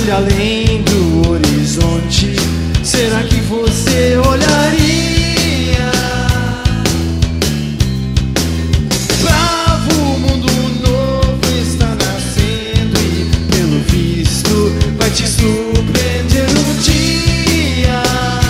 de além do horizonte, será que você olharia? Bravo, o mundo novo está nascendo e, pelo visto, vai te surpreender um dia.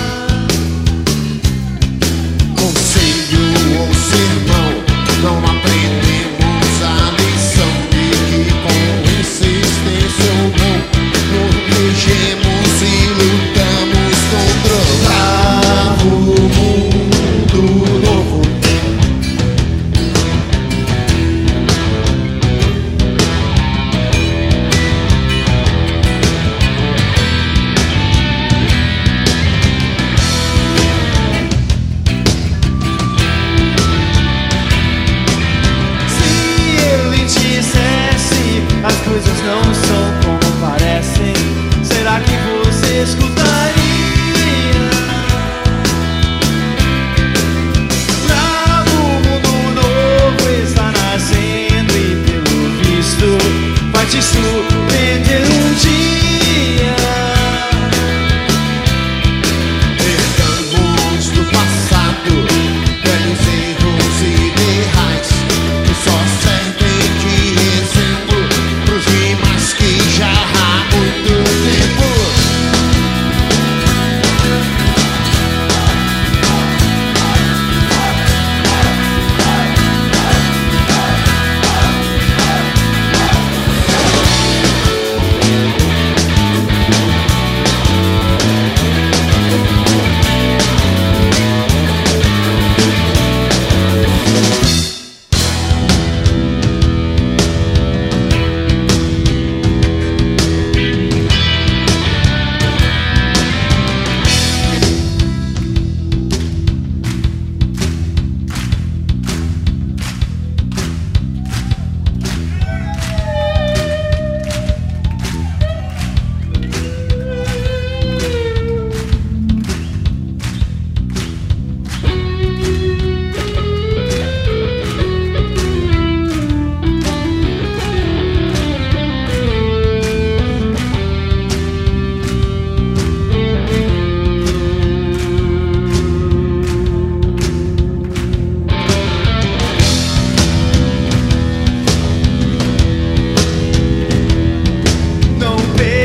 Conselho ou sermão, não aprendemos a lição de que com insistência ou não protegemos e lutamos contra o bravo mundo novo. As coisas não são como parecem, será que você escutaria? Bravo, o mundo novo está nascendo e, pelo visto, vai te surpreender um dia. Herdamos do passado velhos erros e ideais que só servem de exemplo pros demais que já há muito tempo.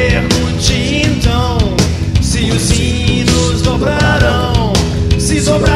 Se os hinos dobrarão, se dobrar.